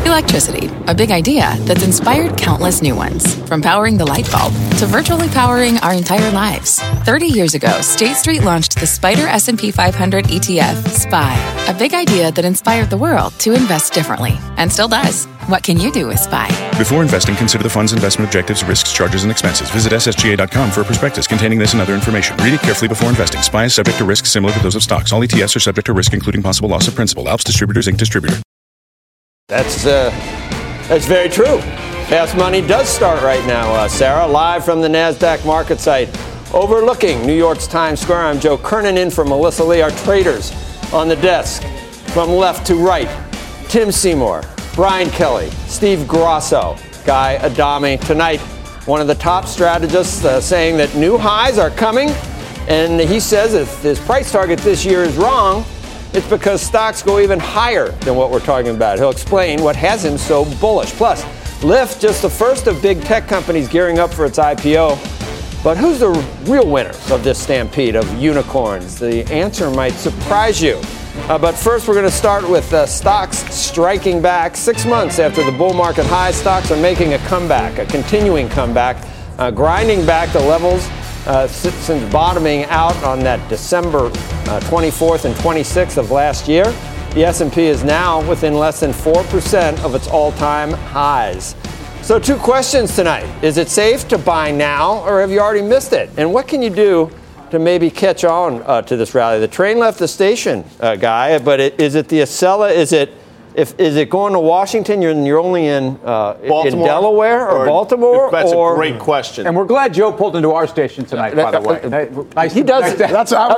Electricity, a big idea that's inspired countless new ones. From powering the light bulb to virtually powering our entire lives. 30 years ago, State Street launched the SPDR S&P 500 ETF, SPY. A big idea that inspired the world to invest differently. And still does. What can you do with SPY? Before investing, consider the fund's investment objectives, risks, charges, and expenses. Visit ssga.com for a prospectus containing this and other information. Read it carefully before investing. SPY is subject to risks similar to those of stocks. All ETFs are subject to risk, including possible loss of principal. Alps Distributors, Inc. Distributor. That's very true. Fast Money does start right now, Sarah, live from the NASDAQ market site overlooking New York's Times Square. I'm Joe Kernan in for Melissa Lee. Our traders on the desk from left to right. Tim Seymour, Brian Kelly, Steve Grasso, Guy Adami. Tonight, one of the top strategists saying that new highs are coming. And he says if his price target this year is wrong, it's because stocks go even higher than what we're talking about. He'll explain what has him so bullish. Plus, Lyft, just the first of big tech companies gearing up for its IPO. But who's the real winners of this stampede of unicorns? The answer might surprise you. But first, we're going to start with stocks striking back. 6 months after the bull market high, stocks are making a comeback, a continuing comeback, grinding back the levels since bottoming out on that December 24th and 26th of last year. The S&P is now within less than 4% of its all-time highs. So 2 questions tonight. Is it safe to buy now, or have you already missed it? And what can you do to maybe catch on to this rally? The train left the station, Guy, but is it the Acela? Is it going to Washington? You're only in Delaware or Baltimore? That's a great question. And we're glad Joe pulled into our station tonight, by the way. Nice. He does. That's not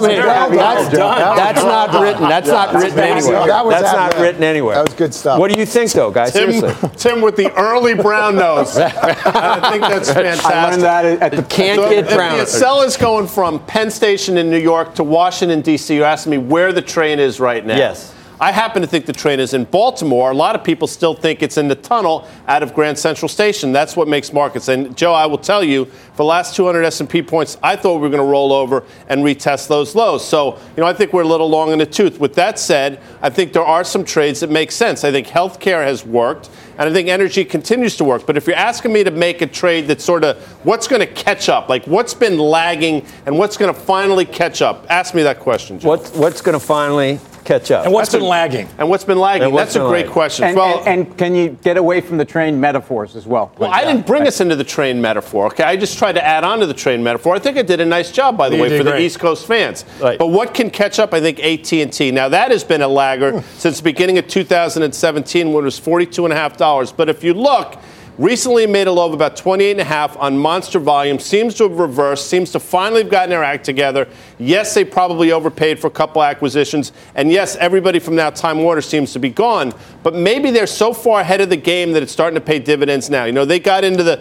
written. That's not written anywhere. That's not written anywhere. That was good stuff. What do you think, though, guys? Seriously. Tim with the early brown nose. I think that's fantastic. I learned that at the can't get brown. The Acela is going from Penn Station in New York to Washington, D.C. You're asking me where the train is right now. Yes. I happen to think the train is in Baltimore. A lot of people still think it's in the tunnel out of Grand Central Station. That's what makes markets. And, Joe, I will tell you, for the last 200 S&P points, I thought we were going to roll over and retest those lows. So, I think we're a little long in the tooth. With that said, I think there are some trades that make sense. I think healthcare has worked, and I think energy continues to work. But if you're asking me to make a trade that's sort of what's going to catch up, like what's been lagging and what's going to finally catch up, ask me that question, Joe. What's going to finally catch up? And what's been lagging? That's a great question. And can you get away from the train metaphors as well? Well, I didn't bring us into the train metaphor, okay? I just tried to add on to the train metaphor. I think I did a nice job, by the way, for the East Coast fans. Right. But what can catch up? I think AT&T. Now, that has been a lagger since the beginning of 2017 when it was $42.50. But if you look, recently made a low of about 28.5 on monster volume, seems to have reversed, seems to finally have gotten their act together. Yes, they probably overpaid for a couple acquisitions. And yes, everybody from now Time Warner seems to be gone. But maybe they're so far ahead of the game that it's starting to pay dividends now. They got into the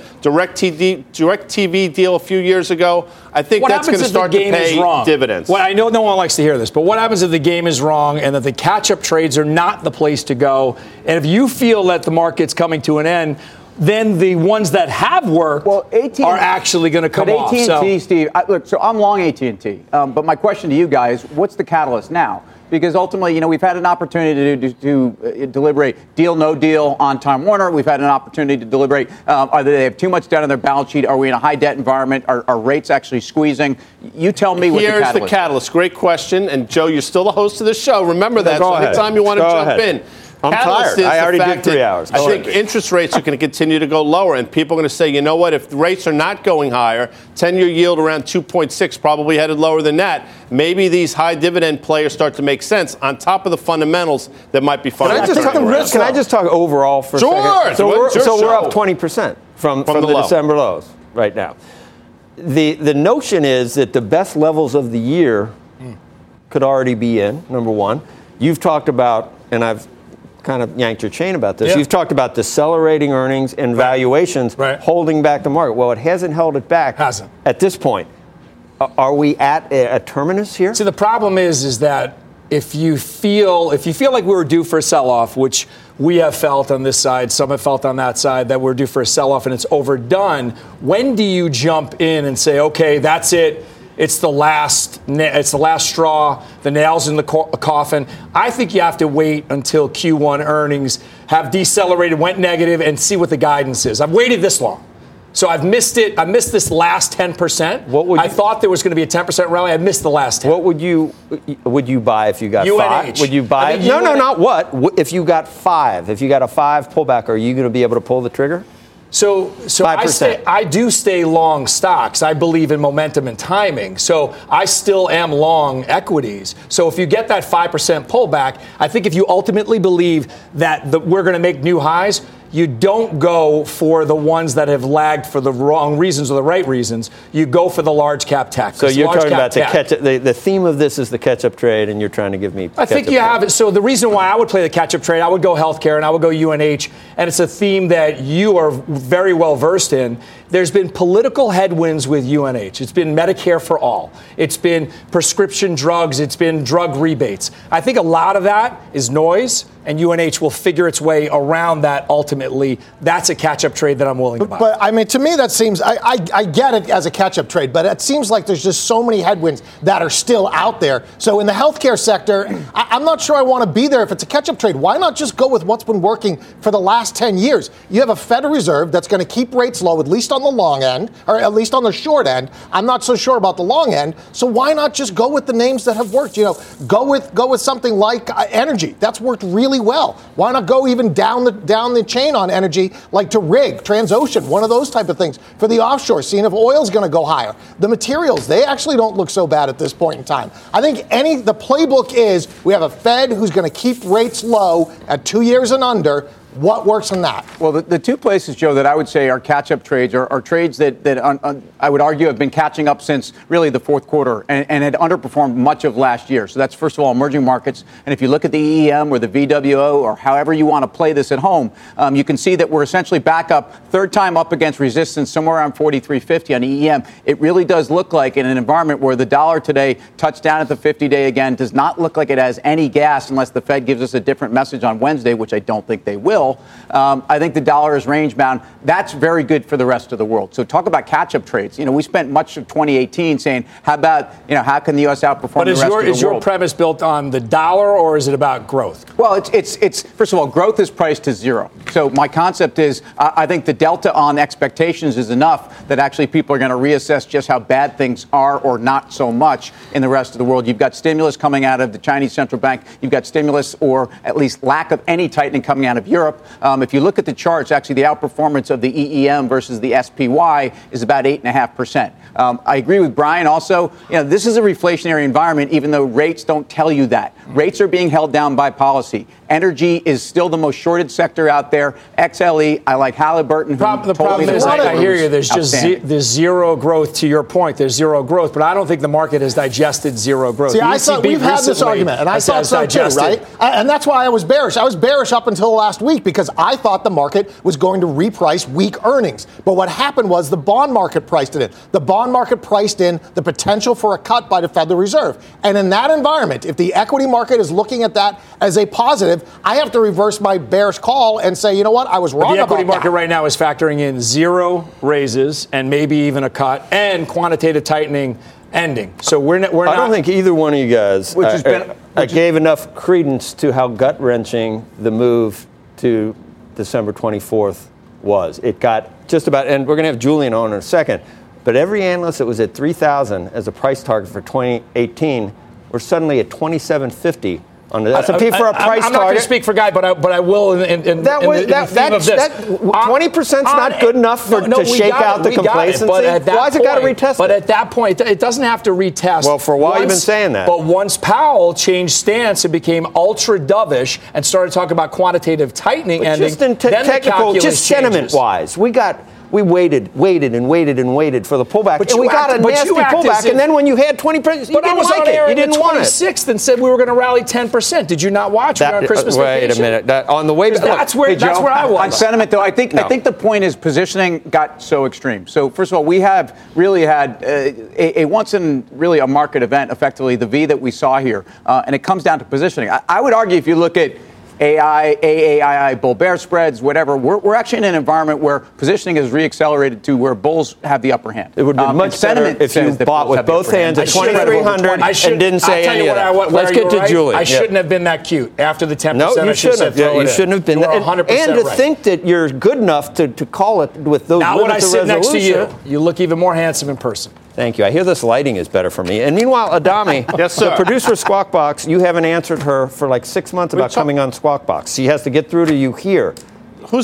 DirecTV deal a few years ago. I think that's going to start to pay dividends. Well, I know no one likes to hear this, but what happens if the game is wrong and that the catch-up trades are not the place to go? And if you feel that the market's coming to an end, then the ones that have worked are actually going to come off. AT&T, Steve, so I'm long AT&T. But my question to you guys, what's the catalyst now? Because ultimately, we've had an opportunity to deliberate deal, no deal on Time Warner. We've had an opportunity to deliberate, they have too much debt on their balance sheet? Are we in a high debt environment? Are rates actually squeezing? You tell me what the catalyst is. Here's the catalyst. Great question. And, Joe, you're still the host of the show. Remember that. So anytime you want to jump in. I'm tired. I already did 3 hours. I think interest rates are going to continue to go lower, and people are going to say, you know what, if the rates are not going higher, 10-year yield around 2.6, probably headed lower than that, maybe these high dividend players start to make sense on top of the fundamentals that might be fun. Can I just talk overall for a second? So we're up 20% from the December lows right now. The notion is that the best levels of the year could already be in, number one. You've talked about, and I've kind of yanked your chain about this. Yeah. You've talked about decelerating earnings and valuations holding back the market. Well, it hasn't held it back at this point. Are we at a terminus here? So the problem is that if you feel like we were due for a sell-off, which we have felt on this side, some have felt on that side, that we're due for a sell-off and it's overdone, when do you jump in and say, okay, that's it, it's the last straw, the nails in the coffin. I think you have to wait until Q1 earnings have decelerated, went negative, and see what the guidance is. I've waited this long. So I've missed it. I missed this last 10%. I thought there was going to be a 10% rally. I missed the last 10. What would you buy if you got UNH. 5? Would you buy it? No, not what. If you got 5, if you got a 5 pullback, are you going to be able to pull the trigger? So I do stay long stocks. I believe in momentum and timing. So I still am long equities. So if you get that 5% pullback, I think if you ultimately believe that we're going to make new highs, you don't go for the ones that have lagged for the wrong reasons or the right reasons. You go for the large cap tech. So you're talking about the theme of this is the catch-up trade, and you're trying to give me I think you have it. So the reason why I would play the catch-up trade, I would go healthcare and I would go UNH, and it's a theme that you are very well versed in. There's been political headwinds with UNH. It's been Medicare for all. It's been prescription drugs. It's been drug rebates. I think a lot of that is noise, and UNH will figure its way around that ultimately. That's a catch-up trade that I'm willing to buy. But I mean, to me, that seems, I get it as a catch-up trade, but it seems like there's just so many headwinds that are still out there. So in the healthcare sector, I'm not sure I want to be there if it's a catch-up trade. Why not just go with what's been working for the last 10 years? You have a Federal Reserve that's going to keep rates low, at least on the long end, or at least on the short end. I'm not so sure about the long end. So why not just go with the names that have worked? Go with something like energy. That's worked really well. Why not go even down the chain on energy, like to rig, Transocean, one of those type of things for the offshore, seeing if oil's going to go higher. The materials, they actually don't look so bad at this point in time. I think the playbook is we have a Fed who's going to keep rates low at 2 years and under. What works on that? Well, the two places, Joe, that I would say are catch-up trades are trades that I would argue have been catching up since really the fourth quarter and had underperformed much of last year. So that's, first of all, emerging markets. And if you look at the EEM or the VWO or however you want to play this at home, you can see that we're essentially back up, third time up against resistance, somewhere around 43.50 on EEM. It really does look like in an environment where the dollar today touched down at the 50-day again, does not look like it has any gas unless the Fed gives us a different message on Wednesday, which I don't think they will. I think the dollar is range bound. That's very good for the rest of the world. So talk about catch-up trades. We spent much of 2018 saying, how about, how can the U.S. outperform the rest of the world? Is your premise built on the dollar or is it about growth? Well, it's first of all, growth is priced to zero. So my concept is I think the delta on expectations is enough that actually people are going to reassess just how bad things are or not so much in the rest of the world. You've got stimulus coming out of the Chinese central bank. You've got stimulus or at least lack of any tightening coming out of Europe. If you look at the charts, actually the outperformance of the EEM versus the SPY is about 8.5%. I agree with Brian also. This is a reflationary environment, even though rates don't tell you that. Rates are being held down by policy. Energy is still the most shorted sector out there. XLE, I like Halliburton. The problem is, I hear you, there's just there's zero growth to your point. There's zero growth, but I don't think the market has digested zero growth. See, I thought we've had this argument, and I thought so too, right? And that's why I was bearish. I was bearish up until last week because I thought the market was going to reprice weak earnings. But what happened was the bond market priced it in. The bond market priced in the potential for a cut by the Federal Reserve. And in that environment, if the equity market is looking at that as a positive, I have to reverse my bearish call and say, you know what, I was wrong about that. The equity market right now is factoring in zero raises and maybe even a cut and quantitative tightening ending. So we're not. I don't think either one of you guys gave enough credence to how gut-wrenching the move to December 24th was. It got just about, and we're going to have Julian on in a second, but every analyst that was at 3,000 as a price target for 2018 were suddenly at 2,750 on the S&P for a price target. I'm not going to speak for Guy, but I will in the theme of this. 20% is not good enough to shake out the complacency. Why has it got to retest? But at that point, it doesn't have to retest. Well, for a while you've been saying that. But once Powell changed stance and became ultra dovish and started talking about quantitative tightening ending, just in technical, just sentiment-wise, we waited for the pullback, and we got a nasty pullback. And then when you had 20%, you didn't like it. You didn't want it. 26th and said we were going to rally 10%. Did you not watch it on Christmas vacation? Wait a minute. On the way to that's where I was. On sentiment, though, I think the point is positioning got so extreme. So first of all, we have really had a once in really a market event, effectively the V that we saw here, and it comes down to positioning. I would argue if you look at AAII bull bear spreads, whatever. We're actually in an environment where positioning has reaccelerated to where bulls have the upper hand. It would be much better if you bought with both hands at 2,300 and didn't say any of that. Let's get to Julian. I shouldn't have been that cute after the 10%. No, you shouldn't have. You shouldn't have been. And to think that you're good enough to call it with those not limits when I sit of resolution. next to you. You look even more handsome in person. Thank you. I hear this lighting is better for me. And meanwhile, Adami, yes, sir. the producer of Squawk Box, you haven't answered her for like 6 months about coming on Squawk Box. She has to get through to you here. Who?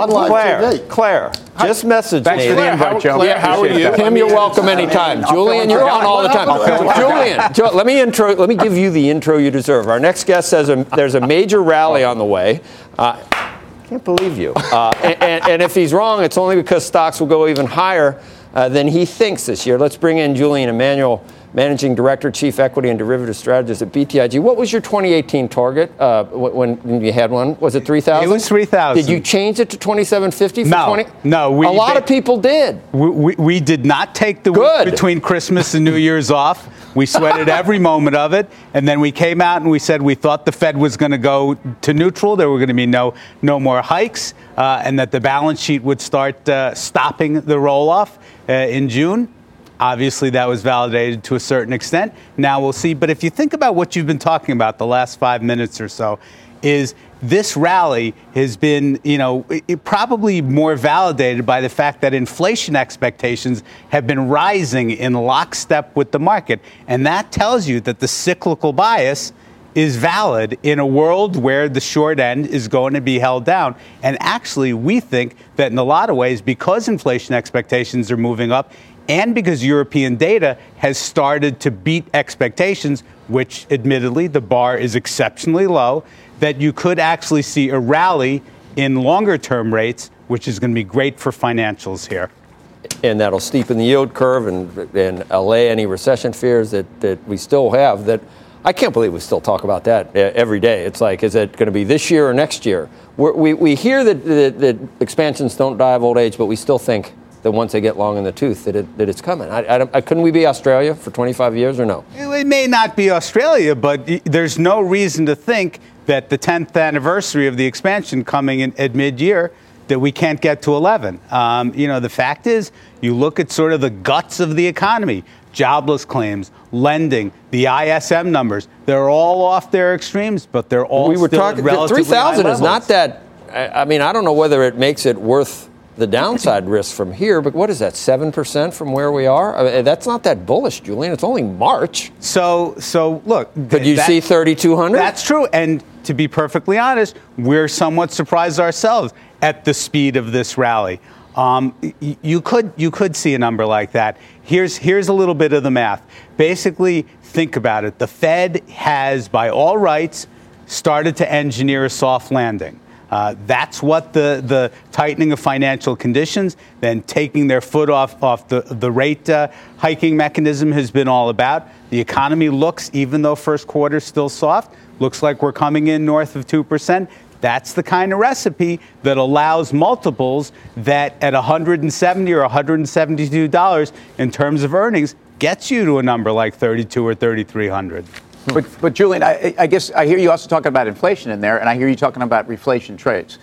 Claire. Just message me. Thanks for the invite, Joe. Claire, how are you? Tim, you're welcome anytime. Julian, you're on all the time. Julian, let me give you the intro you deserve. Our next guest says there's a major rally on the way. Can't believe you. And if he's wrong, it's only because stocks will go even higher than he thinks this year. Let's bring in Julian Emanuel, Managing Director, Chief Equity and Derivative Strategist at BTIG. What was your 2018 target when you had one? Was it 3,000? It was 3,000. Did you change it to 2,750 for No, 20? no. A lot of people did. We did not take the week between Christmas and New Year's off. We sweated every moment of it. And then we came out and we said we thought the Fed was going to go to neutral. There were going to be no more hikes, and that the balance sheet would start stopping the roll-off in June. Obviously, that was validated to a certain extent. Now we'll see. But if you think about what you've been talking about the last 5 minutes or so, is this rally has been, probably more validated by the fact that inflation expectations have been rising in lockstep with the market. And that tells you that the cyclical bias is valid in a world where the short end is going to be held down. And actually, we think that in a lot of ways, because inflation expectations are moving up, and because European data has started to beat expectations, which admittedly the bar is exceptionally low, that you could actually see a rally in longer term rates, which is going to be great for financials here. And that'll steepen the yield curve and allay any recession fears that we still have. That I can't believe we still talk about that every day. It's like, is it going to be this year or next year? We hear that expansions don't die of old age, but we still think that once they get long in the tooth, that it's coming. Couldn't we be Australia for 25 years or no? It may not be Australia, but there's no reason to think that the 10th anniversary of the expansion coming in at mid-year, that we can't get to 11. The fact is, you look at sort of the guts of the economy, jobless claims, lending, the ISM numbers, they're all off their extremes, but they're all we were still talking, relatively 3,000 high is not that, I don't know whether it makes it worth the downside risk from here, but what is that, 7% from where we are? That's not that bullish, Julian. It's only March. So look. Could you see 3,200? That's true. And to be perfectly honest, we're somewhat surprised ourselves at the speed of this rally. You could see a number like that. Here's a little bit of the math. Basically, think about it. The Fed has, by all rights, started to engineer a soft landing. That's what the tightening of financial conditions, then taking their foot off the rate hiking mechanism has been all about. The economy looks, even though first quarter is still soft, looks like we're coming in north of 2%. That's the kind of recipe that allows multiples that at $170 or $172 in terms of earnings gets you to a number like 32 or 3,300. But Julian, I guess I hear you also talking about inflation in there, and I hear you talking about reflation trades.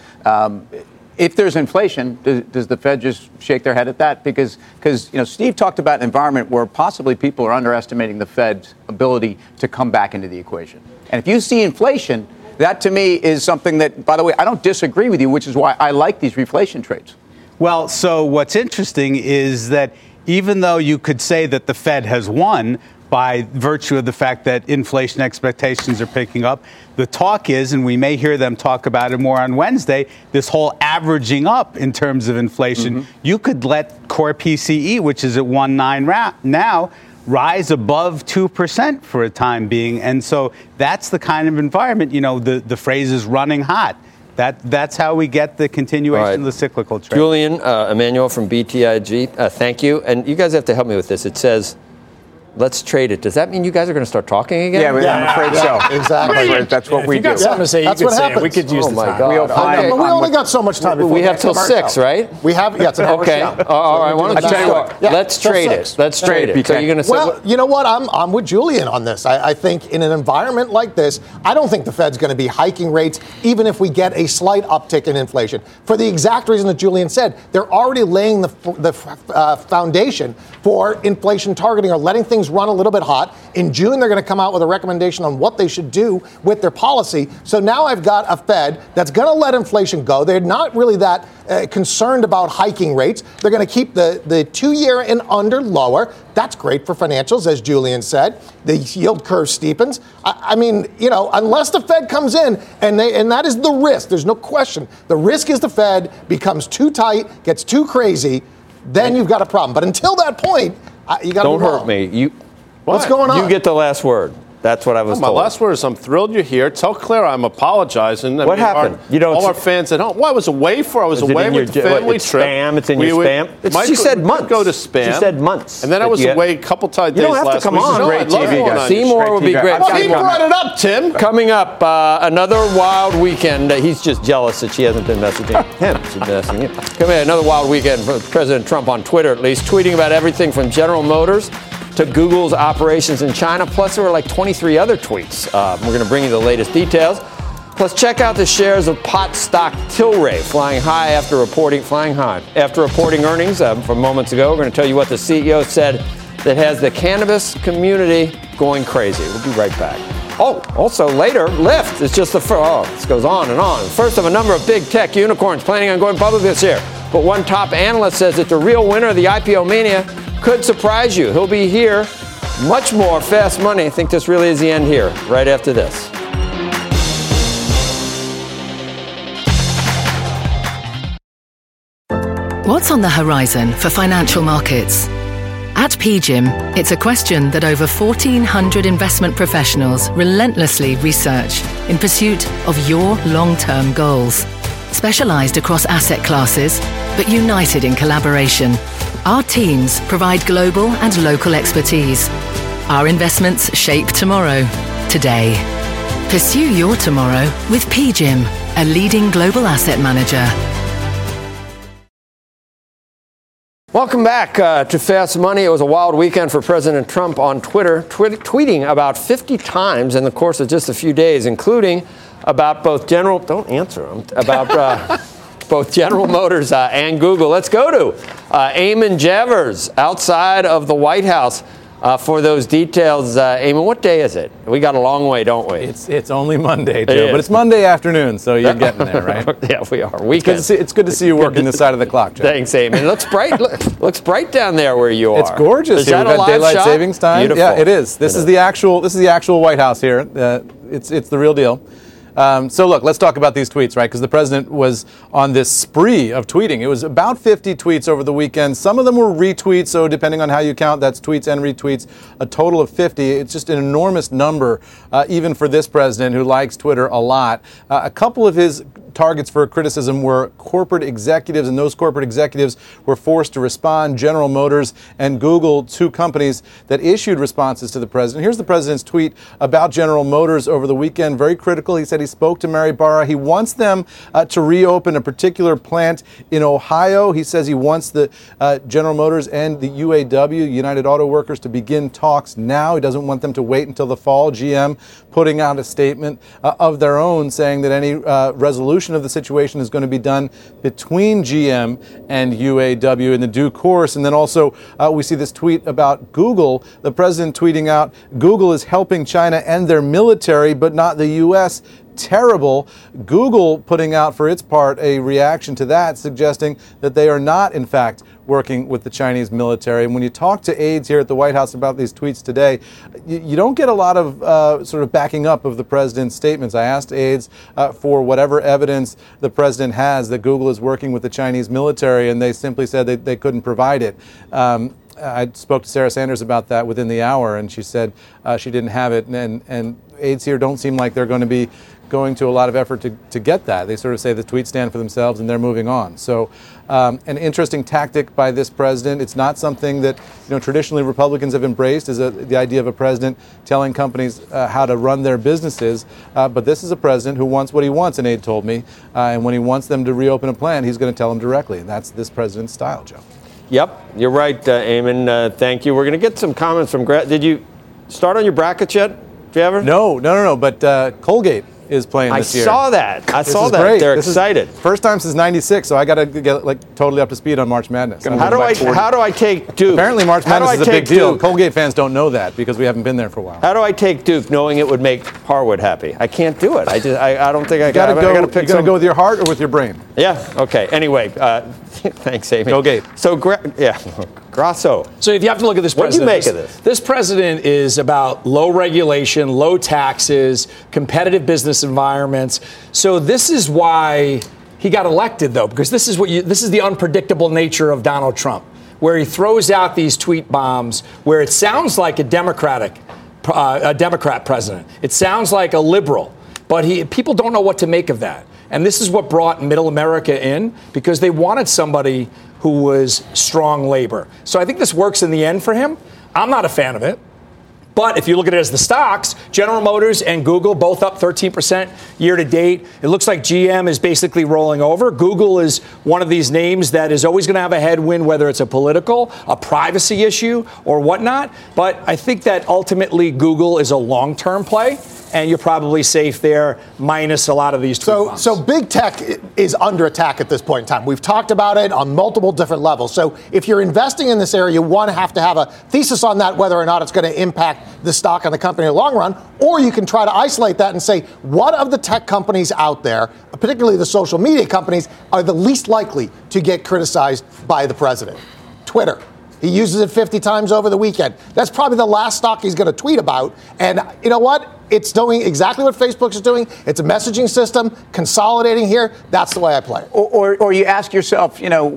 If there's inflation, does the Fed just shake their head at that? Because Steve talked about an environment where possibly people are underestimating the Fed's ability to come back into the equation. And if you see inflation, that to me is something that, by the way, I don't disagree with you, which is why I like these reflation trades. Well, so what's interesting is that even though you could say that the Fed has won by virtue of the fact that inflation expectations are picking up, the talk is, and we may hear them talk about it more on Wednesday, this whole averaging up in terms of inflation. Mm-hmm. You could let core PCE, which is at 1.9 now, rise above 2% for a time being. And so that's the kind of environment, the phrase is running hot. That's how we get the continuation of the cyclical trade. Julian Emanuel from BTIG, thank you. And you guys have to help me with this. It says let's trade it. Does that mean you guys are going to start talking again? Yeah, I'm afraid so. Exactly. That's what we you do. got something to say, That's you could what say happens. it. We could use the time. God. We only got so much time. Before We have till 6, right? We have, yeah, it's an hour. Okay. All right. Why don't you start? Let's trade it. Let's trade it. So you're going to say, well, you know what? I'm with Julian on this. I think in an environment like this, I don't think the Fed's going to be hiking rates, even if we get a slight uptick in inflation. For the exact reason that Julian said, they're already laying the foundation for inflation targeting or letting things run a little bit hot. In June, they're going to come out with a recommendation on what they should do with their policy. So now I've got a Fed that's going to let inflation go. They're not really that concerned about hiking rates. They're going to keep the 2-year and under lower. That's great for financials, as Julian said. The yield curve steepens. I mean, unless the Fed comes in, and that is the risk. There's no question. The risk is the Fed becomes too tight, gets too crazy, then you've got a problem. But until that point, you got to don't hurt me. What's going on? You get the last word. That's what I was told. My last word is I'm thrilled you're here. Tell Claire I'm apologizing. What happened? All our fans at home. Well, I was away with the family trip. Spam? It's in your spam? She said months. Go to spam. She said months. And then I was away a couple times days last week. You don't have to come on. Great TV guys. Seymour would be great. Well, he brought it up, Tim. Coming up, another wild weekend. He's just jealous that she hasn't been messaging him. She's messaging him. Coming up, another wild weekend for President Trump on Twitter, at least, tweeting about everything from General Motors to Google's operations in China. Plus, there were like 23 other tweets. We're going to bring you the latest details. Plus, check out the shares of pot stock Tilray flying high after reporting earnings from moments ago. We're going to tell you what the CEO said that has the cannabis community going crazy. We'll be right back. Oh, also later, Lyft is just the first. Oh, this goes on and on. First of a number of big tech unicorns planning on going public this year. But one top analyst says that the real winner of the IPO mania could surprise you. He'll be here. Much more Fast Money. I think this really is the end here, right after this. What's on the horizon for financial markets? At PGIM, it's a question that over 1,400 investment professionals relentlessly research in pursuit of your long-term goals. Specialized across asset classes, but united in collaboration, our teams provide global and local expertise. Our investments shape tomorrow, today. Pursue your tomorrow with PGIM, a leading global asset manager. Welcome back to Fast Money. It was a wild weekend for President Trump on Twitter, tweeting about 50 times in the course of just a few days, including about both both General Motors and Google. Let's go to Eamon Javers outside of the White House for those details. Eamon, what day is it? We got a long way, don't we? It's only Monday, Joe, but it's Monday afternoon, so you're getting there, right? Yeah, we are. It's good to see you working this side of the clock, Joe. Thanks, Eamon. It looks bright. Looks bright down there where you are. It's gorgeous. Is that We've a got live daylight shot? savings time. Beautiful. Yeah, it is. This is the actual White House here. It's the real deal. So look, let's talk about these tweets, right? Because the president was on this spree of tweeting. It was about 50 tweets over the weekend. Some of them were retweets, so depending on how you count, that's tweets and retweets, a total of 50. It's just an enormous number, even for this president who likes Twitter a lot. A couple of his targets for criticism were corporate executives, and those corporate executives were forced to respond. General Motors and Google, two companies that issued responses to the president. Here's the president's tweet about General Motors over the weekend. Very critical. He said he spoke to Mary Barra. He wants them to reopen a particular plant in Ohio. He says he wants the General Motors and the UAW, United Auto Workers, to begin talks now. He doesn't want them to wait until the fall. GM putting out a statement of their own saying that any resolution of the situation is going to be done between GM and UAW in the due course. And then also we see this tweet about Google, the president tweeting out, Google is helping China end their military, but not the U.S. Terrible. Google putting out for its part a reaction to that, suggesting that they are not, in fact, working with the Chinese military. And when you talk to aides here at the White House about these tweets today, you don't get a lot of sort of backing up of the president's statements. I asked aides for whatever evidence the president has that Google is working with the Chinese military, and they simply said they couldn't provide it. I spoke to Sarah Sanders about that within the hour, and she said she didn't have it. And aides here don't seem like they're going to be going to a lot of effort to get that. They sort of say the tweets stand for themselves and they're moving on. So an interesting tactic by this president. It's not something that traditionally Republicans have embraced, is the idea of a president telling companies how to run their businesses. But this is a president who wants what he wants, and Aide told me. And when he wants them to reopen a plant, he's going to tell them directly. And that's this president's style, Joe. Yep, you're right, Eamon. Thank you. We're going to get some comments from Did you start on your brackets yet, Trevor? No. But Colgate is playing this year. I saw that. Great. They're excited. First time since '96, so I got to get totally up to speed on March Madness. How do I take Duke? Apparently, March Madness is a big deal. Colgate fans don't know that because we haven't been there for a while. How do I take Duke, knowing it would make Harwood happy? I can't do it. I don't think I got to pick. You got to go with your heart or with your brain. Yeah. Okay. Anyway, thanks, Amy. Colgate. So Grasso. So if you have to look at this president, what do you make of this? This president is about low regulation, low taxes, competitive business environments. So this is why he got elected, though, because this is the unpredictable nature of Donald Trump, where he throws out these tweet bombs, where it sounds like a Democrat president. It sounds like a liberal, but people don't know what to make of that. And this is what brought Middle America in, because they wanted somebody who was strong labor. So I think this works in the end for him. I'm not a fan of it. But if you look at it as the stocks, General Motors and Google both up 13% year to date. It looks like GM is basically rolling over. Google is one of these names that is always going to have a headwind, whether it's a political, a privacy issue, or whatnot. But I think that ultimately Google is a long-term play, and you're probably safe there, minus a lot of these tweet bombs. So big tech is under attack at this point in time. We've talked about it on multiple different levels. So if you're investing in this area, you want to have a thesis on that, whether or not it's going to impact the stock and the company in the long run, or you can try to isolate that and say, what of the tech companies out there, particularly the social media companies, are the least likely to get criticized by the president? Twitter. He uses it 50 times over the weekend. That's probably the last stock he's going to tweet about. And you know what? It's doing exactly what Facebook is doing. It's a messaging system, consolidating here. That's the way I play it. Or you ask yourself,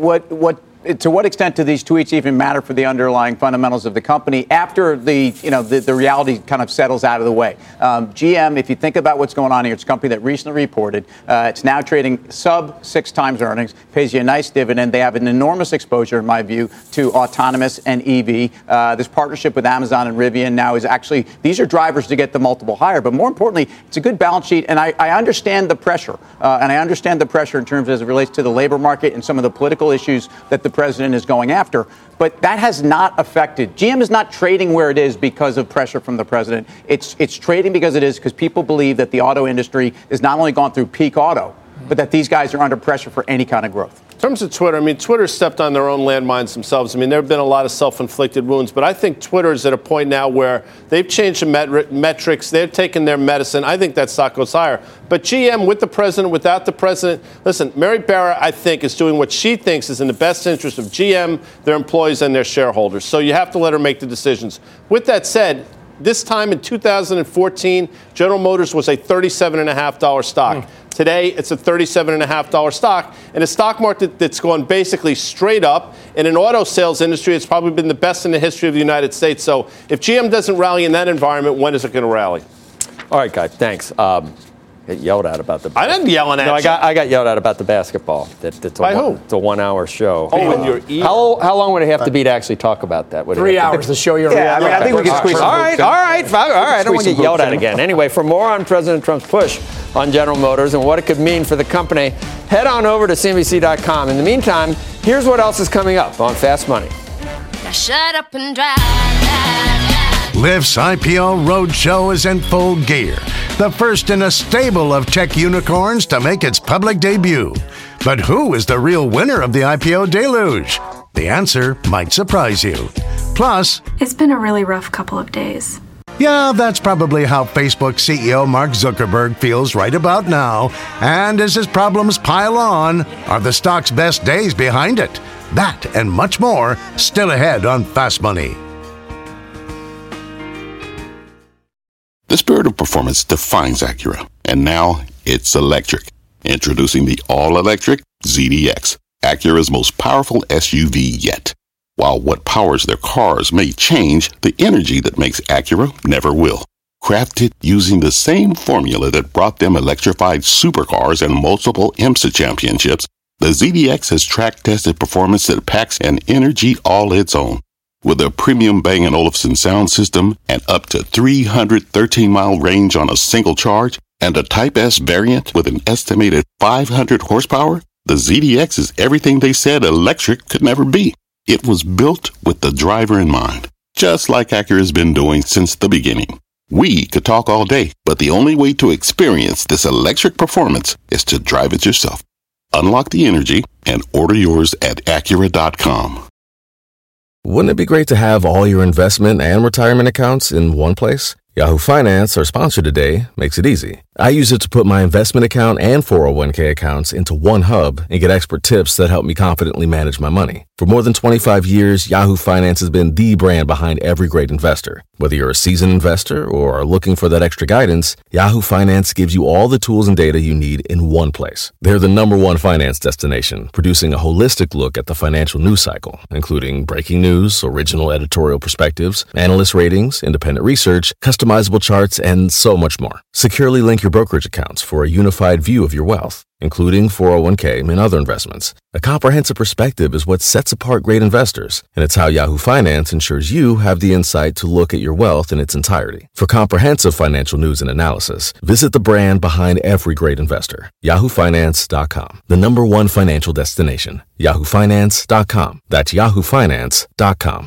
to what extent do these tweets even matter for the underlying fundamentals of the company after the reality kind of settles out of the way? GM, if you think about what's going on here, it's a company that recently reported. It's now trading sub 6 times earnings, pays you a nice dividend. They have an enormous exposure, in my view, to autonomous and EV. This partnership with Amazon and Rivian now is actually, these are drivers to get the multiple higher. But more importantly, it's a good balance sheet. And I understand the pressure. And I understand the pressure in terms as it relates to the labor market and some of the political issues that the president is going after. But that has not affected. GM is not trading where it is because of pressure from the president. It's trading because people believe that the auto industry has not only gone through peak auto, but that these guys are under pressure for any kind of growth. In terms of Twitter, Twitter stepped on their own landmines themselves. There have been a lot of self-inflicted wounds, but I think Twitter is at a point now where they've changed the metrics. They're taking their medicine. I think that stock goes higher. But GM, with the president, without the president, listen, Mary Barra, I think, is doing what she thinks is in the best interest of GM, their employees, and their shareholders. So you have to let her make the decisions. With that said, this time in 2014, General Motors was a $37.50 stock. Today, it's a $37.50 stock. In a stock market that's gone basically straight up, in an auto sales industry, it's probably been the best in the history of the United States. So if GM doesn't rally in that environment, when is it going to rally? All right, guys, thanks. Get yelled at about the. I didn't yell at you. I got yelled at about the basketball. By who? It's a 1 hour show. How long would it have to be to actually talk about that? 3 hours to show you. I think we can squeeze. All right. I don't want to get yelled at again. Anyway, for more on President Trump's push on General Motors and what it could mean for the company, head on over to CNBC.com. In the meantime, here's what else is coming up on Fast Money. Now shut up and drive. Lyft's IPO roadshow is in full gear, the first in a stable of tech unicorns to make its public debut. But who is the real winner of the IPO deluge? The answer might surprise you. Plus, it's been a really rough couple of days. Yeah, that's probably how Facebook CEO Mark Zuckerberg feels right about now. And as his problems pile on, are the stock's best days behind it? That and much more still ahead on Fast Money. The spirit of performance defines Acura, and now it's electric. Introducing the all-electric ZDX, Acura's most powerful SUV yet. While what powers their cars may change, the energy that makes Acura never will. crafted using the same formula that brought them electrified supercars and multiple IMSA championships, the ZDX has track-tested performance that packs an energy all its own. With a premium Bang & Olufsen sound system and up to 313-mile range on a single charge, and a Type S variant with an estimated 500 horsepower, the ZDX is everything they said electric could never be. It was built with the driver in mind, just like Acura's been doing since the beginning. We could talk all day, but the only way to experience this electric performance is to drive it yourself. Unlock the energy and order yours at Acura.com. Wouldn't it be great to have all your investment and retirement accounts in one place? Yahoo Finance, our sponsor today, makes it easy. I use it to put my investment account and 401k accounts into one hub and get expert tips that help me confidently manage my money. For more than 25 years, Yahoo Finance has been the brand behind every great investor. Whether you're a seasoned investor or are looking for that extra guidance, Yahoo Finance gives you all the tools and data you need in one place. They're the #1 finance destination, producing a holistic look at the financial news cycle, including breaking news, original editorial perspectives, analyst ratings, independent research, customizable charts, and so much more. Securely link your brokerage accounts for a unified view of your wealth, including 401k and other investments. A comprehensive perspective is what sets apart great investors, and it's how Yahoo Finance ensures you have the insight to look at your wealth in its entirety. For comprehensive financial news and analysis, visit the brand behind every great investor, yahoofinance.com, the #1 financial destination, yahoofinance.com. That's yahoofinance.com.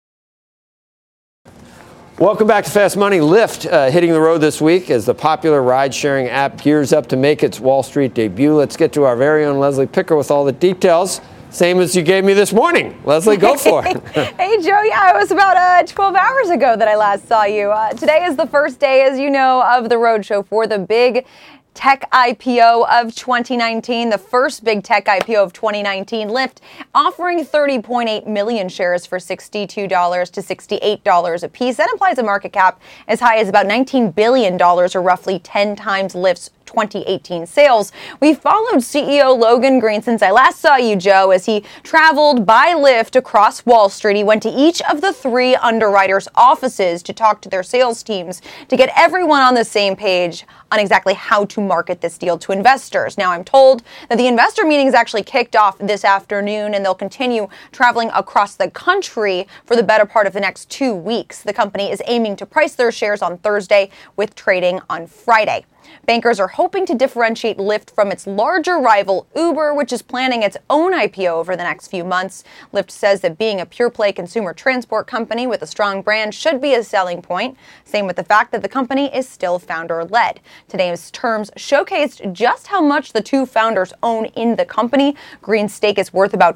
Welcome back to Fast Money. Lyft hitting the road this week as the popular ride-sharing app gears up to make its Wall Street debut. Let's get to our very own Leslie Picker with all the details. Same as you gave me this morning. Leslie, go for it. Hey, Joe. Yeah, it was about 12 hours ago that I last saw you. Today is the first day, as you know, of the roadshow for the big tech IPO of 2019, the first big tech IPO of 2019. Lyft offering 30.8 million shares for $62 to $68 a piece. That implies a market cap as high as about $19 billion, or roughly 10 times Lyft's 2018 sales. We followed CEO Logan Green since I last saw you, Joe, as he traveled by Lyft across Wall Street. He went to each of the 3 underwriters' offices to talk to their sales teams to get everyone on the same page on exactly how to market this deal to investors. Now, I'm told that the investor meetings actually kicked off this afternoon, and they'll continue traveling across the country for the better part of the next 2 weeks. The company is aiming to price their shares on Thursday, with trading on Friday. Bankers are hoping to differentiate Lyft from its larger rival Uber, which is planning its own IPO over the next few months. Lyft says that being a pure-play consumer transport company with a strong brand should be a selling point. Same with the fact that the company is still founder-led. Today's terms showcased just how much the 2 founders own in the company. Green's stake is worth about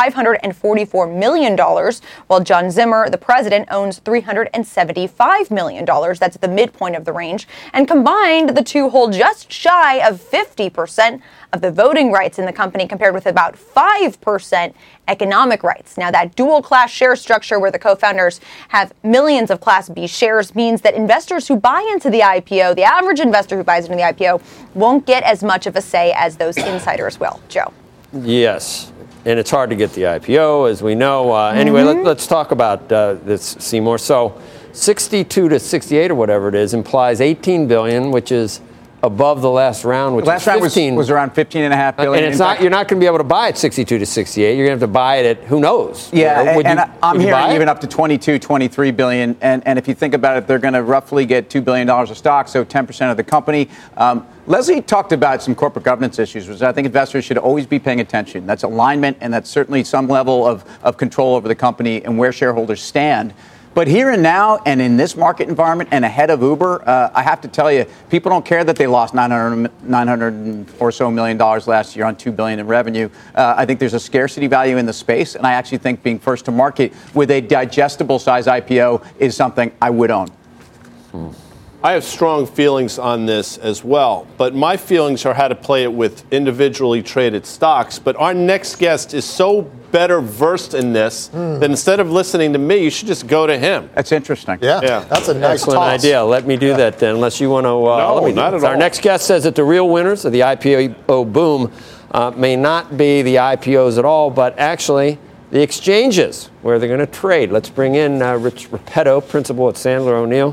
$544 million, while John Zimmer, the president, owns $375 million. That's at the midpoint of the range. And combined, the 2 hold just shy of 50% of the voting rights in the company, compared with about 5% economic rights. Now, that dual-class share structure where the co-founders have millions of Class B shares means that investors who buy into the IPO, the average investor who buys into the IPO, won't get as much of a say as those insiders will. Joe. Yes, and it's hard to get the IPO, as we know. Anyway, let's talk about this, Seymour. So 62 to 68 or whatever it is implies $18 billion, which is above the last round, which last round was around $15.5 billion. And it's not, you're not going to be able to buy it 62 to 68. You're going to have to buy it at who knows. Yeah, I'm hearing even up to 22, 23 billion. And if you think about it, they're going to roughly get $2 billion of stock, so 10% of the company. Leslie talked about some corporate governance issues, which I think investors should always be paying attention. That's alignment, and that's certainly some level of control over the company and where shareholders stand. But here and now, and in this market environment, and ahead of Uber, I have to tell you, people don't care that they lost $900 or so million last year on $2 billion in revenue. I think there's a scarcity value in the space, and I actually think being first to market with a digestible size IPO is something I would own. I have strong feelings on this as well, but my feelings are how to play it with individually traded stocks. But our next guest is so better versed in this that instead of listening to me, you should just go to him. That's interesting. Yeah. That's a nice excellent idea. Let me do that then, unless you want to. No, not at all. Our next guest says that the real winners of the IPO boom may not be the IPOs at all, but actually the exchanges where they're going to trade. Let's bring in Rich Repetto, principal at Sandler O'Neill.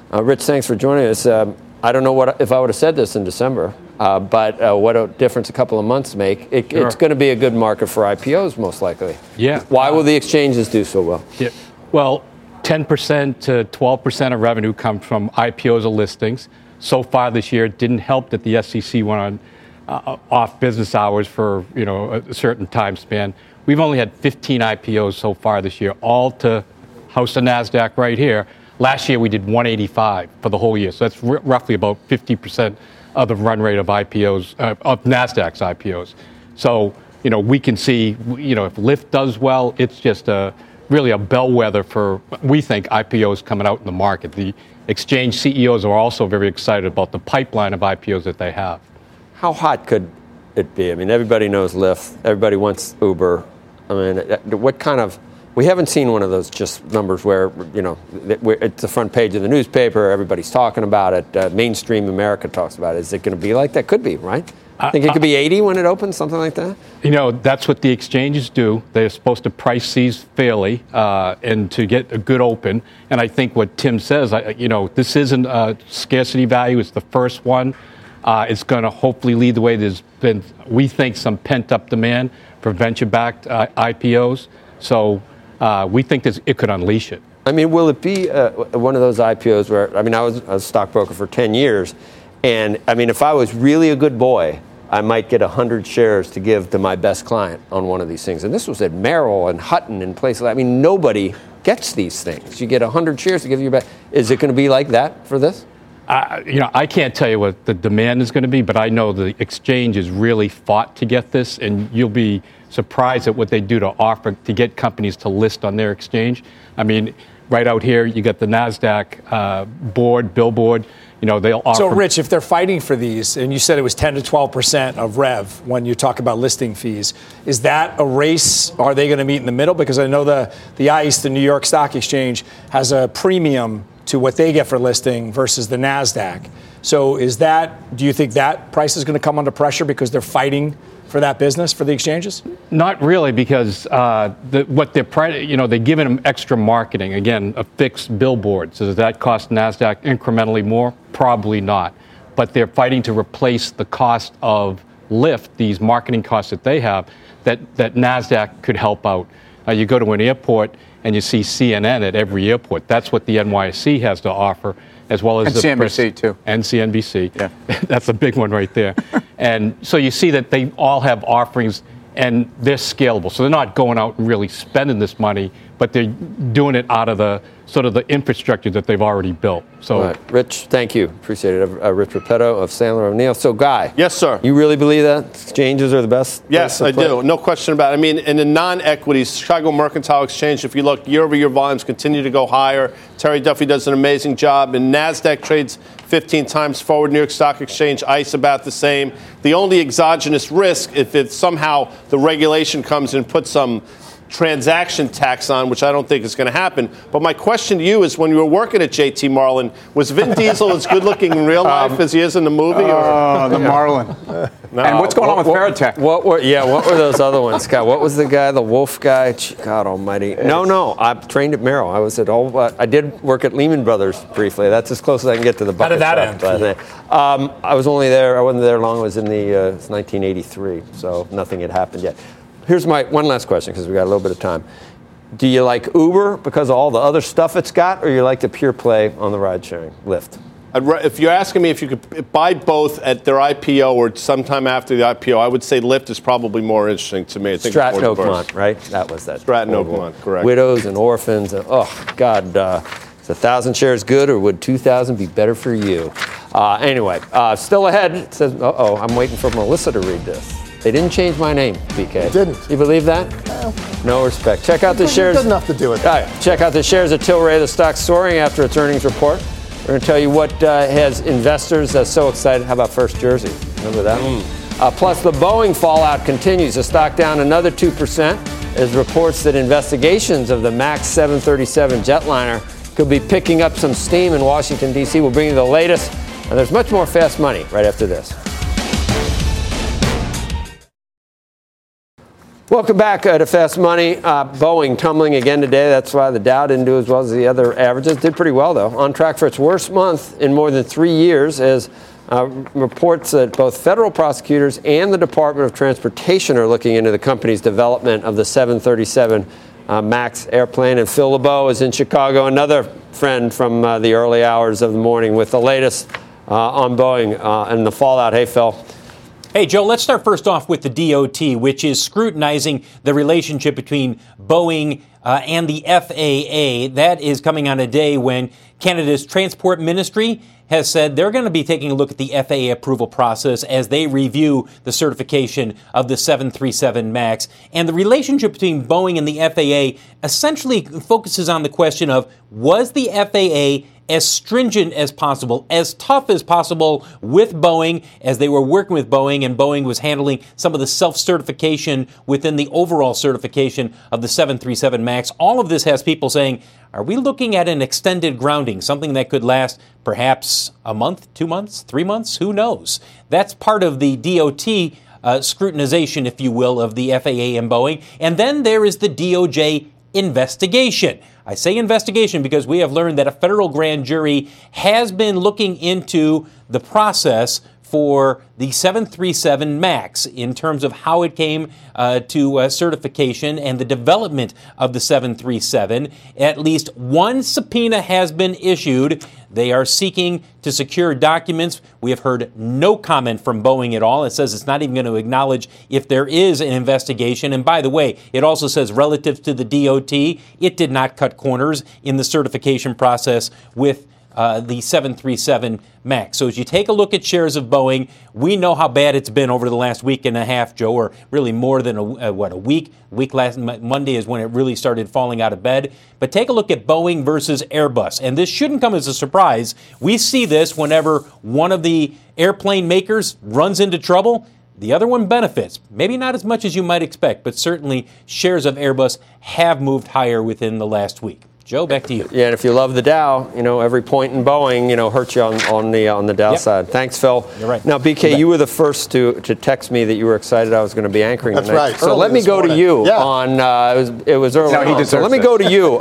Rich, thanks for joining us. I don't know if I would have said this in December, but what a difference a couple of months make. It's going to be a good market for IPOs, most likely. Yeah. Why will the exchanges do so well? Yeah. Well, 10% to 12% of revenue comes from IPOs or listings. So far this year, it didn't help that the SEC went on off business hours for a certain time span. We've only had 15 IPOs so far this year, all to house the NASDAQ right here. Last year, we did 185 for the whole year. So that's roughly about 50% of the run rate of IPOs, of NASDAQ's IPOs. So, we can see, if Lyft does well, it's just really a bellwether for, we think, IPOs coming out in the market. The exchange CEOs are also very excited about the pipeline of IPOs that they have. How hot could it be? I mean, everybody knows Lyft. Everybody wants Uber. I mean, what kind of... We haven't seen one of those just numbers where, it's the front page of the newspaper, everybody's talking about it, mainstream America talks about it. Is it going to be like that? Could be, right? I think it could be 80 when it opens, something like that? That's what the exchanges do. They're supposed to price these fairly and to get a good open. And I think what Tim says, this isn't a scarcity value. It's the first one. It's going to hopefully lead the way. There's been, we think, some pent-up demand for venture-backed IPOs. So we think it could unleash it. I mean, will it be one of those IPOs where, I was a stockbroker for 10 years, and if I was really a good boy, I might get 100 shares to give to my best client on one of these things. And this was at Merrill and Hutton and places like that. Nobody gets these things. You get 100 shares to give your best. Is it going to be like that for this? I can't tell you what the demand is going to be, but I know the exchange has really fought to get this, and you'll be surprised at what they do to offer to get companies to list on their exchange. Right out here, you got the NASDAQ board, billboard. They'll offer. So, Rich, if they're fighting for these, and you said it was 10 to 12% of rev when you talk about listing fees, is that a race? Are they going to meet in the middle? Because I know the ICE, the New York Stock Exchange, has a premium to what they get for listing versus the NASDAQ. So do you think that price is going to come under pressure because they're fighting for that business for the exchanges? Not really, because what they're giving them extra marketing. Again, a fixed billboard. So does that cost NASDAQ incrementally more? Probably not. But they're fighting to replace the cost of Lyft, these marketing costs that they have, that NASDAQ could help out. You go to an airport and you see CNN at every airport. That's what the NYSE has to offer, as well as CNBC too. And CNBC. Yeah. That's a big one right there. And so you see that they all have offerings, and they're scalable. So they're not going out and really spending this money, but they're doing it out of the sort of the infrastructure that they've already built. So, right. Rich, thank you. Appreciate it. Rich Repetto of Sandler O'Neill. So, Guy. Yes, sir. You really believe that exchanges are the best? Yes, I do. No question about it. In the non-equities, Chicago Mercantile Exchange, if you look, year-over-year volumes continue to go higher. Terry Duffy does an amazing job. And NASDAQ trades 15 times forward. New York Stock Exchange, ICE about the same. The only exogenous risk, if it's somehow the regulation comes and puts some transaction tax on, which I don't think is going to happen. But my question to you is, when you were working at JT Marlin, was Vin Diesel as good looking in real life as he is in the movie? The Marlin. No. And what's going on with Veritech? What were those other ones, Scott? What was the guy, the wolf guy? God almighty. No, I trained at Merrill. I did work at Lehman Brothers briefly. That's as close as I can get to the bucket. How did that end? I was only there, I wasn't there long. I was in it's 1983, so nothing had happened yet. Here's my one last question, because we got a little bit of time. Do you like Uber because of all the other stuff it's got, or you like the pure play on the ride sharing, Lyft? If you're asking me if you could buy both at their IPO or sometime after the IPO, I would say Lyft is probably more interesting to me. I think Stratton Oakmont, right? That was that. Stratton Oakmont, correct. Widows and orphans. And, oh, God. Is 1,000 shares good, or would 2,000 be better for you? Anyway, still ahead. It says, I'm waiting for Melissa to read this. They didn't change my name, BK. Didn't. You believe that? No respect. Check out the shares. It doesn't have to do with it. Check out the shares of Tilray. The stock's soaring after its earnings report. We're going to tell you what has investors so excited. How about First Jersey? Remember that one? Plus, the Boeing fallout continues. The stock down another 2% as reports that investigations of the MAX 737 jetliner could be picking up some steam in Washington, D.C. We'll bring you the latest. And there's much more fast money right after this. Welcome back to Fast Money. Boeing tumbling again today. That's why the Dow didn't do as well as the other averages. Did pretty well, though. On track for its worst month in more than 3 years as reports that both federal prosecutors and the Department of Transportation are looking into the company's development of the 737 MAX airplane. And Phil LeBeau is in Chicago, another friend from the early hours of the morning with the latest on Boeing and the fallout. Hey, Phil. Hey, Joe, let's start first off with the DOT, which is scrutinizing the relationship between Boeing and the FAA. That is coming on a day when Canada's Transport Ministry has said they're going to be taking a look at the FAA approval process as they review the certification of the 737 MAX. And the relationship between Boeing and the FAA essentially focuses on the question of, was the FAA as stringent as possible, as tough as possible with Boeing as they were working with Boeing, and Boeing was handling some of the self-certification within the overall certification of the 737 MAX. All of this has people saying, are we looking at an extended grounding, something that could last perhaps a month, 2 months, 3 months? Who knows? That's part of the DOT scrutinization, if you will, of the FAA and Boeing. And then there is the DOJ investigation. I say investigation because we have learned that a federal grand jury has been looking into the process for the 737 MAX in terms of how it came to certification and the development of the 737. At least one subpoena has been issued. They are seeking to secure documents. We have heard no comment from Boeing at all. It says it's not even going to acknowledge if there is an investigation. And by the way, it also says relative to the DOT, it did not cut corners in the certification process with the 737 MAX. So as you take a look at shares of Boeing, we know how bad it's been over the last week and a half, Joe, or really more than a week. Last Monday is when it really started falling out of bed. But take a look at Boeing versus Airbus. And this shouldn't come as a surprise. We see this whenever one of the airplane makers runs into trouble. The other one benefits. Maybe not as much as you might expect, but certainly shares of Airbus have moved higher within the last week. Joe, back to you. Yeah, and if you love the Dow, every point in Boeing, hurts you on the Dow side. Thanks, Phil. You're right. Now, BK, you were the first to text me that you were excited I was going to be anchoring That's tonight. right. So let me go to you on. It was early. No, he on. deserves So let me it. go to you.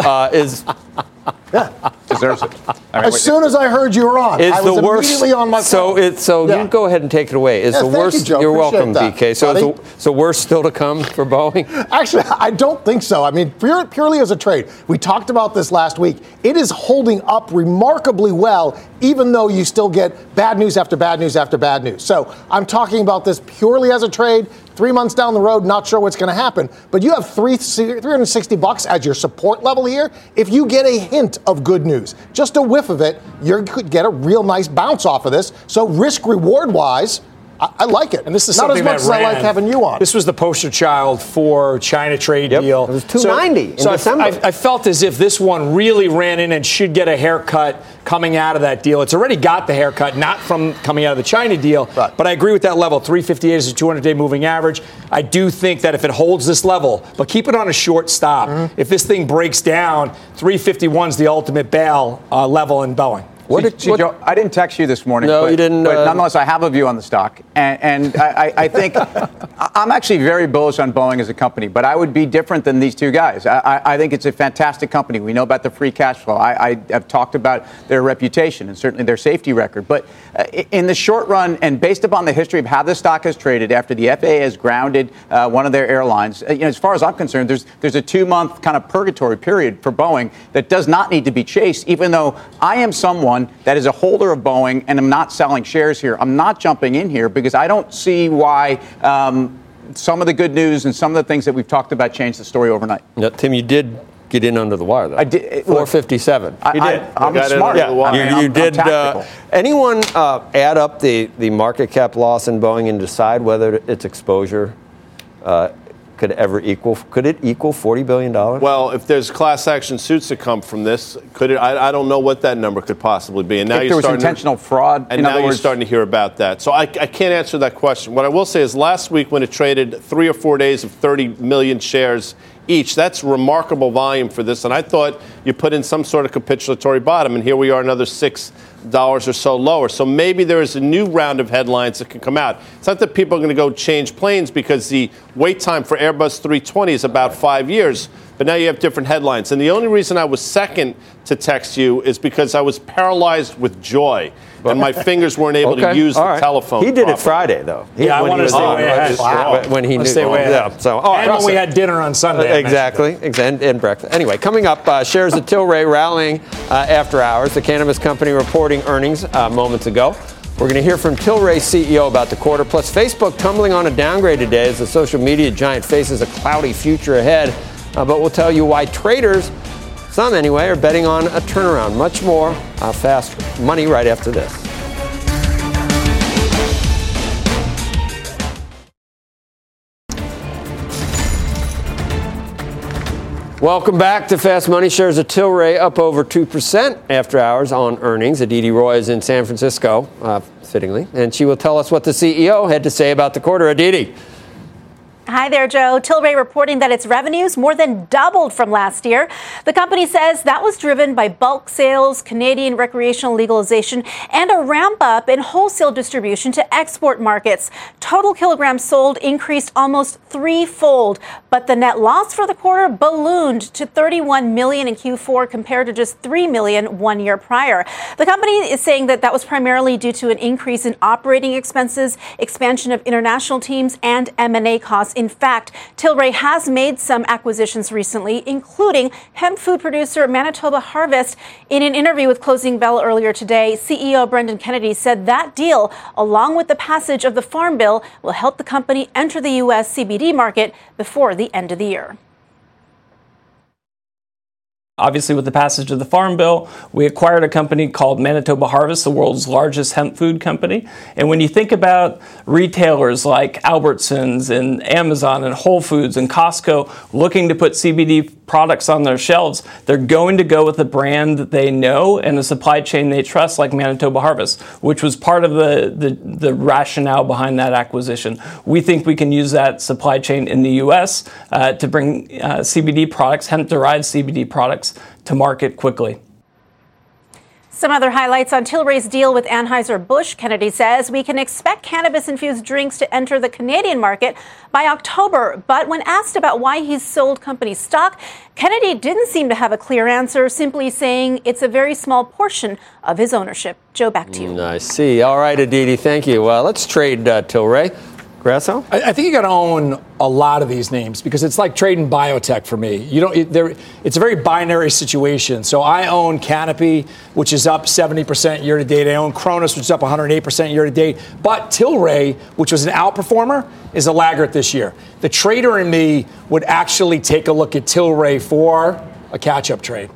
Deserves it. As soon as I heard you were on, I was immediately on my phone. You go ahead and take it away. Is the thank worst? you, Joe. You're Appreciate welcome, that, BK. So worse still to come for Boeing? Actually, I don't think so. I mean, purely as a trade, we talked about this last week. It is holding up remarkably well, even though you still get bad news after bad news after bad news. So I'm talking about this purely as a trade. 3 months down the road, not sure what's going to happen. But you have $360 as your support level here. If you get a hint of good news, just a whiff of it, you could get a real nice bounce off of this. So risk-reward wise, I like it. And this is not something as much that as I like having you on. This was the poster child for China trade deal. It was $290 in December. I felt as if this one really ran in and should get a haircut coming out of that deal. It's already got the haircut, not from coming out of the China deal. Right. But I agree with that level. 358 is a 200-day moving average. I do think that if it holds this level, but keep it on a short stop. Mm-hmm. If this thing breaks down, 351 is the ultimate bail level in Boeing. Joe, I didn't text you this morning. No, you didn't. But nonetheless, I have a view on the stock. And I think I'm actually very bullish on Boeing as a company, but I would be different than these two guys. I think it's a fantastic company. We know about the free cash flow. I have talked about their reputation and certainly their safety record. But in the short run, and based upon the history of how the stock has traded after the FAA has grounded one of their airlines, as far as I'm concerned, there's a 2-month kind of purgatory period for Boeing that does not need to be chased, even though I am someone that is a holder of Boeing and I'm not selling shares here. I'm not jumping in here because I don't see why some of the good news and some of the things that we've talked about changed the story overnight. Yeah, Tim, you did get in under the wire, though. I did. 457. I'm smart. You did. Anyone add up the market cap loss in Boeing and decide whether its exposure could it equal $40 billion? Well, if there's class action suits that come from this, could it? I don't know what that number could possibly be. And now if there was intentional fraud, and now you're starting to hear about that. So I can't answer that question. What I will say is last week when it traded 3 or 4 days of 30 million shares each, that's remarkable volume for this. And I thought you put in some sort of capitulatory bottom. And here we are another 6 or so lower. So maybe there is a new round of headlines that can come out. It's not that people are going to go change planes because the wait time for Airbus 320 is about 5 years. But now you have different headlines. And the only reason I was second to text you is because I was paralyzed with joy. And my fingers weren't able to use the telephone. He did it Friday, though. I want to stay way ahead. When he knew. Yeah. So, and when we had dinner on Sunday. Exactly. And breakfast. Anyway, coming up, shares of Tilray rallying after hours. The cannabis company reporting earnings moments ago. We're going to hear from Tilray's CEO about the quarter. Plus, Facebook tumbling on a downgrade today as the social media giant faces a cloudy future ahead. But we'll tell you why traders, some anyway, are betting on a turnaround. Much more fast money right after this. Welcome back to Fast Money. Shares of Tilray up over 2% after hours on earnings. Aditi Roy is in San Francisco, fittingly, and she will tell us what the CEO had to say about the quarter. Aditi. Hi there, Joe. Tilray reporting that its revenues more than doubled from last year. The company says that was driven by bulk sales, Canadian recreational legalization, and a ramp up in wholesale distribution to export markets. Total kilograms sold increased almost threefold, but the net loss for the quarter ballooned to $31 million in Q4 compared to just $3 million 1 year prior. The company is saying that was primarily due to an increase in operating expenses, expansion of international teams, and M&A costs. In fact, Tilray has made some acquisitions recently, including hemp food producer Manitoba Harvest. In an interview with Closing Bell earlier today, CEO Brendan Kennedy said that deal, along with the passage of the Farm Bill, will help the company enter the U.S. CBD market before the end of the year. Obviously, with the passage of the Farm Bill, we acquired a company called Manitoba Harvest, the world's largest hemp food company. And when you think about retailers like Albertsons and Amazon and Whole Foods and Costco looking to put CBD products on their shelves, they're going to go with a brand that they know and a supply chain they trust, like Manitoba Harvest, which was part of the rationale behind that acquisition. We think we can use that supply chain in the U.S. To bring CBD products, hemp-derived CBD products, to market quickly. Some other highlights on Tilray's deal with Anheuser-Busch. Kennedy says we can expect cannabis-infused drinks to enter the Canadian market by October. But when asked about why he's sold company stock, Kennedy didn't seem to have a clear answer, simply saying it's a very small portion of his ownership. Joe, back to you. I see. All right, Aditi, thank you. Let's trade Tilray. Grasso? I think you got to own a lot of these names because it's like trading biotech for me. It's a very binary situation. So I own Canopy, which is up 70% year to date. I own Cronus, which is up 108% year to date. But Tilray, which was an outperformer, is a laggard this year. The trader in me would actually take a look at Tilray for a catch-up trade.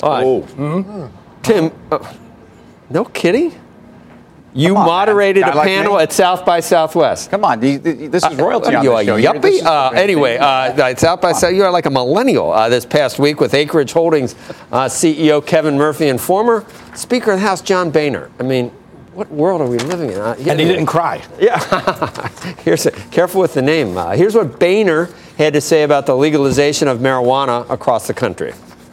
Tim, no kidding? You moderated a panel at South by Southwest. Come on, this is royalty on the show. Yuppie? Anyway, South by Southwest, you are like a millennial this past week with Acreage Holdings CEO Kevin Murphy and former Speaker of the House John Boehner. I mean, what world are we living in? And he didn't cry. Yeah. Careful with the name. Here's what Boehner had to say about the legalization of marijuana across the country.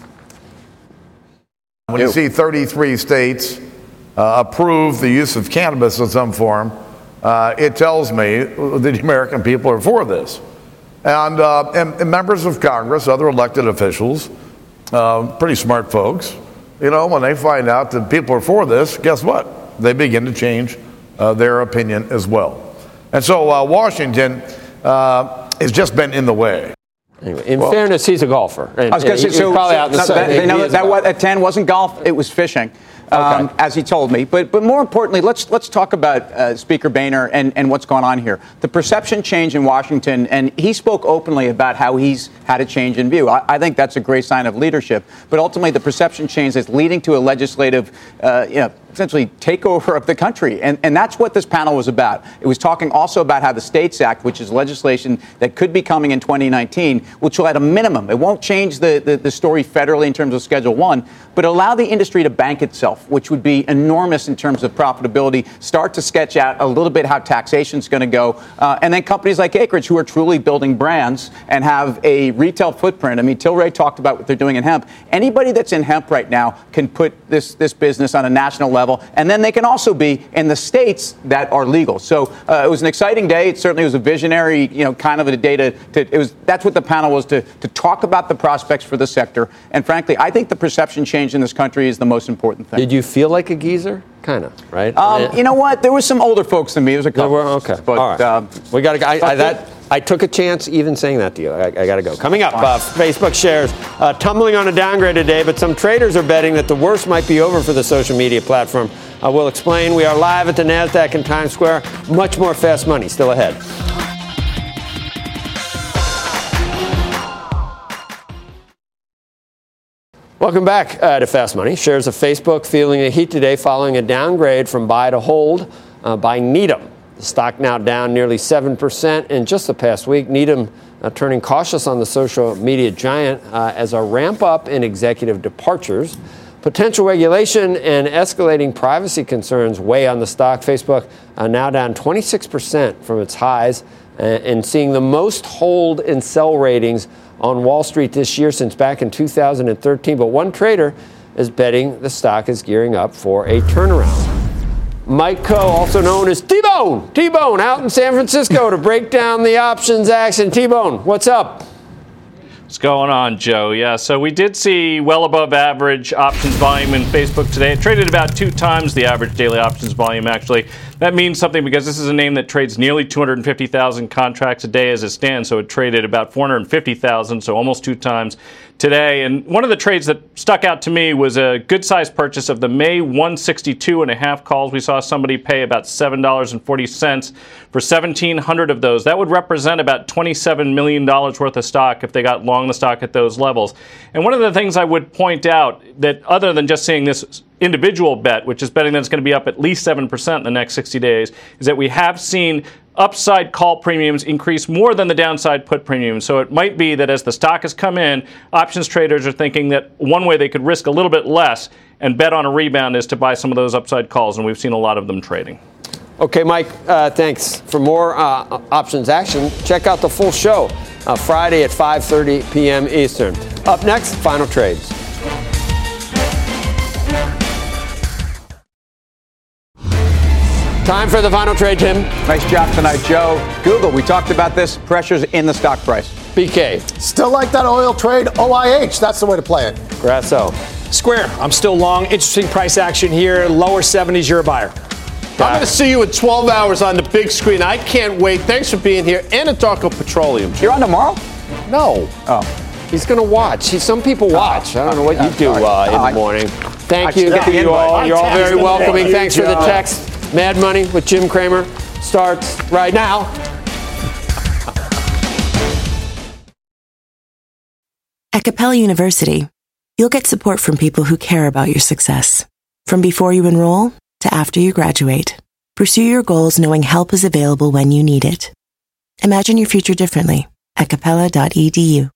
When you see 33 states approve the use of cannabis in some form, it tells me that the American people are for this. And members of Congress, other elected officials, pretty smart folks, when they find out that people are for this, guess what? They begin to change their opinion as well. And so Washington has just been in the way. Anyway, in fairness, he's a golfer. I was going to say, probably out in the sun. That at 10 wasn't golf, it was fishing. As he told me. But more importantly, let's talk about Speaker Boehner and what's going on here. The perception change in Washington, and he spoke openly about how he's had a change in view. I think that's a great sign of leadership. But ultimately, the perception change is leading to a legislative, essentially takeover of the country. And that's what this panel was about. It was talking also about how the States Act, which is legislation that could be coming in 2019, which will at a minimum, it won't change the story federally in terms of Schedule 1, but allow the industry to bank itself, which would be enormous in terms of profitability, start to sketch out a little bit how taxation is going to go. And then companies like Acreage, who are truly building brands and have a retail footprint. I mean, Tilray talked about what they're doing in hemp. Anybody that's in hemp right now can put this business on a national level level, and then they can also be in the states that are legal. So it was an exciting day. It certainly was a visionary, kind of a day that's what the panel was, to talk about the prospects for the sector. And frankly, I think the perception change in this country is the most important thing. Did you feel like a geezer? Kind of, right? You know what? There was some older folks than me. There was a couple. Okay. But, all right. We got to. I took a chance even saying that to you. I got to go. Coming up, Facebook shares tumbling on a downgrade today, but some traders are betting that the worst might be over for the social media platform. We'll explain. We are live at the NASDAQ in Times Square. Much more Fast Money still ahead. Welcome back to Fast Money. Shares of Facebook feeling the heat today following a downgrade from buy to hold by Needham. The stock now down nearly 7% in just the past week. Needham turning cautious on the social media giant as a ramp up in executive departures. Potential regulation and escalating privacy concerns weigh on the stock. Facebook now down 26% from its highs and seeing the most hold and sell ratings on Wall Street this year since back in 2013. But one trader is betting the stock is gearing up for a turnaround. Mike Coe, also known as T-Bone, out in San Francisco to break down the options action. T-Bone, what's up? What's going on, Joe? Yeah, so we did see well above average options volume in Facebook today. It traded about 2 times the average daily options volume, actually. That means something because this is a name that trades nearly 250,000 contracts a day as it stands, so it traded about 450,000, so almost 2 times today. And one of the trades that stuck out to me was a good-sized purchase of the May 162.5 calls. We saw somebody pay about $7.40 for 1,700 of those. That would represent about $27 million worth of stock if they got long the stock at those levels. And one of the things I would point out that other than just seeing this individual bet, which is betting that it's going to be up at least 7% in the next 60 days, is that we have seen upside call premiums increase more than the downside put premiums. So it might be that as the stock has come in, options traders are thinking that one way they could risk a little bit less and bet on a rebound is to buy some of those upside calls, and we've seen a lot of them trading. Okay, Mike, thanks. For more options action, check out the full show Friday at 5:30 p.m. Eastern. Up next, final trades. Time for the final trade, Tim. Nice job tonight, Joe. Google, we talked about this, pressures in the stock price. BK. Still like that oil trade, OIH. That's the way to play it. Grasso. Square, I'm still long. Interesting price action here. Lower 70s, you're a buyer. I'm going to see you in 12 hours on the big screen. I can't wait. Thanks for being here. Anadarko Petroleum. You're on tomorrow? No. Oh. He's going to watch. Some people watch. I don't know what you do in the morning. Thank you to you all. You're all very welcoming. Thanks for the text. Mad Money with Jim Cramer starts right now. At Capella University, you'll get support from people who care about your success. From before you enroll to after you graduate, pursue your goals knowing help is available when you need it. Imagine your future differently at capella.edu.